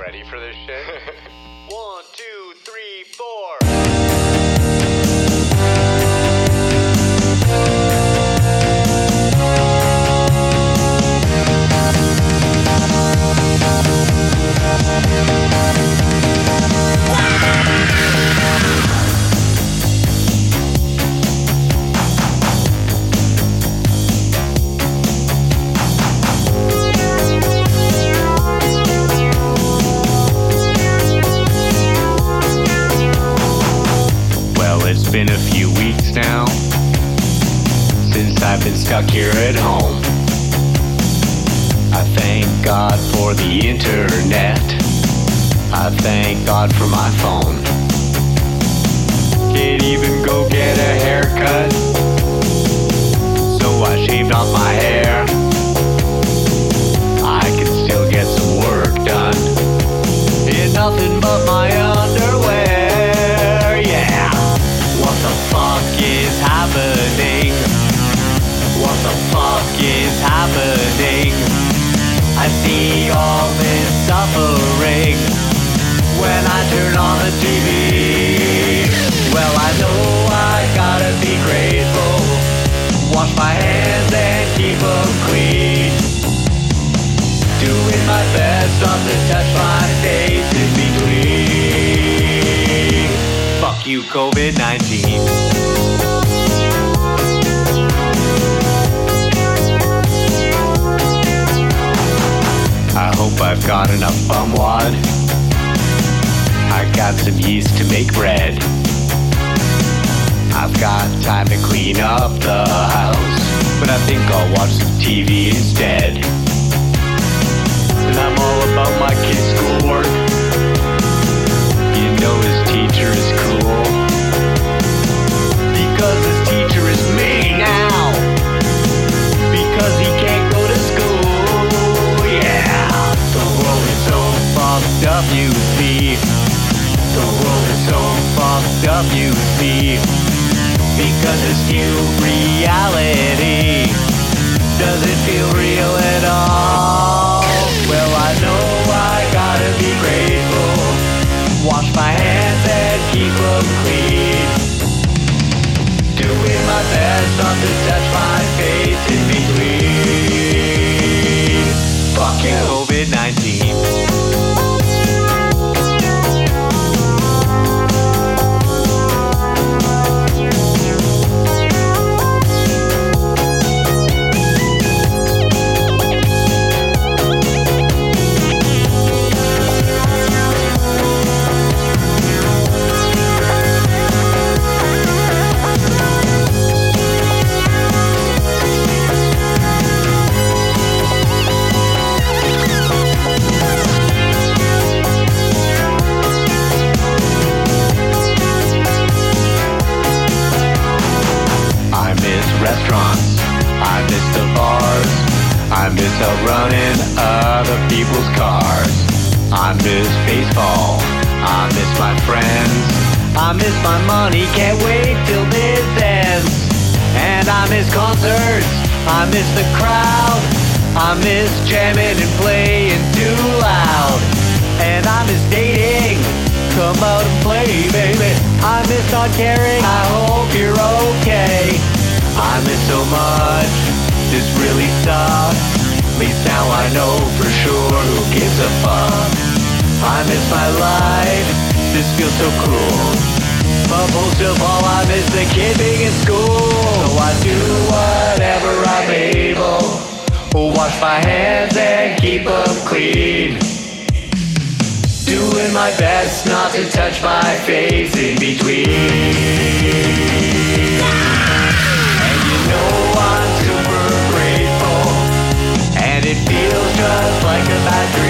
ready for this shit? 1, 2, 3, 4. It's been a few weeks now since I've been stuck here at home. I thank God for the internet. I thank God for my phone. Can't even go get a haircut, so I shaved off my hair. I can still get some work done in nothing but my underwear. Yeah. What the fuck is happening? What the fuck is happening? I see all this suffering when I turn on the TV. Well, I know I gotta be grateful. Wash my hands and keep them clean. Doing my best not to touch my face in between. Fuck you, COVID-19. I hope I've got enough bum wad. I got some yeast to make bread. I've got time to clean up the house, but I think I'll watch some TV instead. And I'm all about my kid's schoolwork. You know his teacher is cool, because his teacher is me now, because he can't go to school. Yeah, the world is so fucked up, you see. The world is so fucked up, you see, because this new reality doesn't feel real at all. Well, I know I gotta be grateful. Wash my hands and keep them clean. Doing my best not to touch my face in between. Fucking COVID-19. Restaurants, I miss the bars, I miss out running other people's cars. I miss baseball, I miss my friends, I miss my money, can't wait till this ends. And I miss concerts, I miss the crowd, I miss jamming and playing too loud. And I miss dating, come out and play, baby. I miss not caring, I hope you're okay. I miss so much, this really sucks. At least now I know for sure who gives a fuck. I miss my life, this feels so cruel. But most of all I miss the kid being in school. So I do whatever I'm able. Wash my hands and keep them clean. Doing my best not to touch my face in between. I'm super grateful, and it feels just like a bad